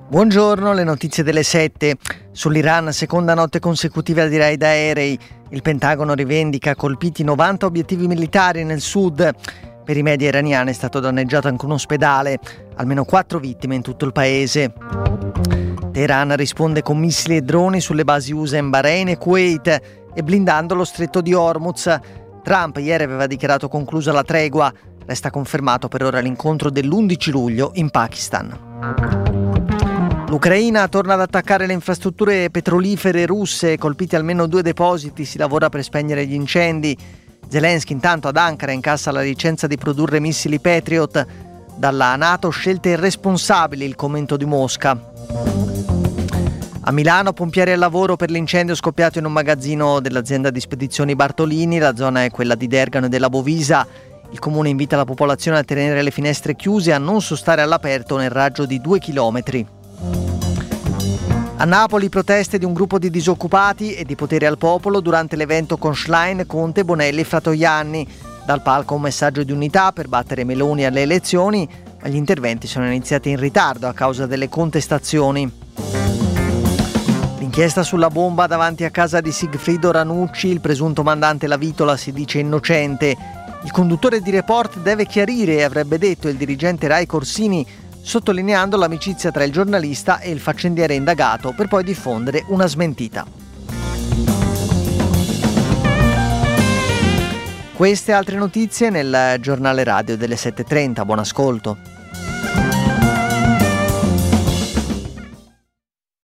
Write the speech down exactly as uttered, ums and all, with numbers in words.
Buongiorno, le notizie delle sette. Sull'Iran, seconda notte consecutiva di raid aerei. Il Pentagono rivendica colpiti novanta obiettivi militari nel sud. Per i media iraniani è stato danneggiato anche un ospedale. Almeno quattro vittime in tutto il paese. Teheran risponde con missili e droni sulle basi U S A in Bahrain e Kuwait e blindando lo stretto di Hormuz. Trump ieri aveva dichiarato conclusa la tregua. Resta confermato per ora l'incontro dell'undici luglio in Pakistan. L'Ucraina torna ad attaccare le infrastrutture petrolifere russe, colpiti almeno due depositi, si lavora per spegnere gli incendi. Zelensky intanto ad Ankara incassa la licenza di produrre missili Patriot. Dalla NATO scelte irresponsabili, il commento di Mosca. A Milano pompieri al lavoro per l'incendio scoppiato in un magazzino dell'azienda di spedizioni Bartolini, la zona è quella di Dergano e della Bovisa. Il comune invita la popolazione a tenere le finestre chiuse e a non sostare all'aperto nel raggio di due chilometri. A Napoli proteste di un gruppo di disoccupati e di Potere al Popolo durante l'evento con Schlein, Conte, Bonelli e Fratoianni. Dal palco un messaggio di unità per battere Meloni alle elezioni, ma gli interventi sono iniziati in ritardo a causa delle contestazioni. L'inchiesta sulla bomba davanti a casa di Sigfrido Ranucci, il presunto mandante La Vitola si dice innocente. Il conduttore di Report deve chiarire, avrebbe detto il dirigente Rai Corsini, sottolineando l'amicizia tra il giornalista e il faccendiere indagato per poi diffondere una smentita. Queste altre notizie nel giornale radio delle sette e trenta. Buon ascolto.